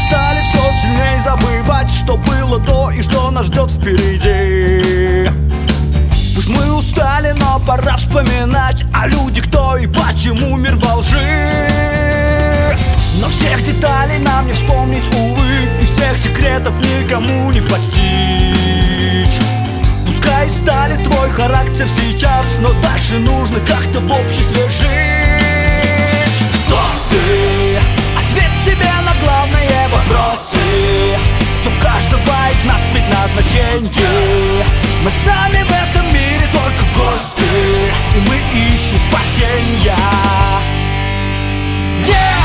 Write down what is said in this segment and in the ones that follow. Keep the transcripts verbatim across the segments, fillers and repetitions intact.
стали все сильнее забывать, что было до и что нас ждет впереди. Пусть мы устали, но пора вспоминать о людях, кто и почему мир во лжи. Но всех деталей нам не вспомнить, увы, и всех секретов никому не постичь. Пускай стали твой характер сейчас, но дальше нужно как-то в обществе жить. Кто ты? Ответь себе на главные вопросы. В чем каждого из нас предназначение? Мы сами в этом мире только гости, и мы ищем спасения. Yeah!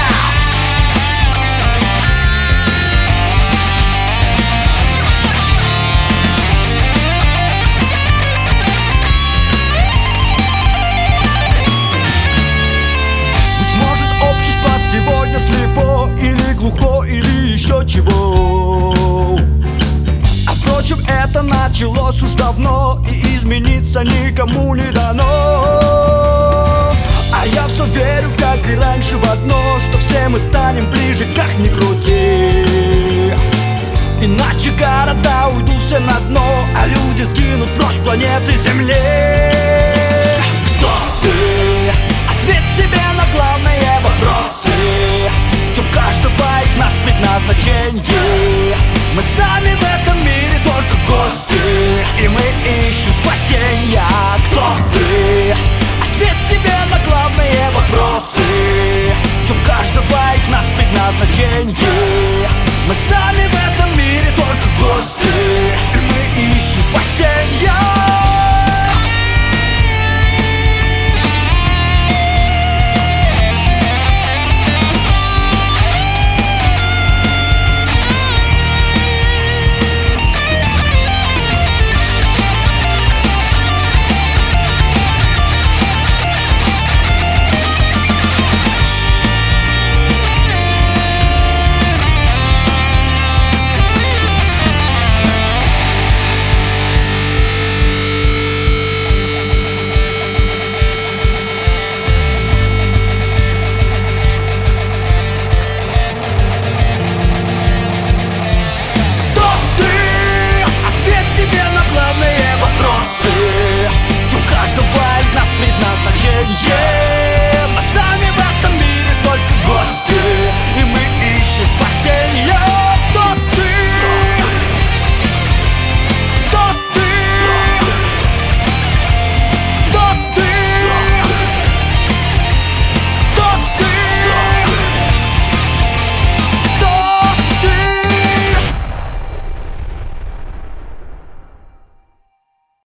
Сегодня слепо или глухо, или еще чего. А впрочем, это началось уж давно, и измениться никому не дано. А я все верю, как и раньше, в одно, что все мы станем ближе, как ни крути. Иначе города уйдут все на дно, а люди сгинут прочь планеты Земли. Кто ты? Ответь себе на главные вопросы. В чем каждого из нас предназначение? Мы сами в этом мире только гости, и мы ищем спасения. Кто ты? Ответь себе на главные вопросы. В чем каждого из нас предназначение? Мы сами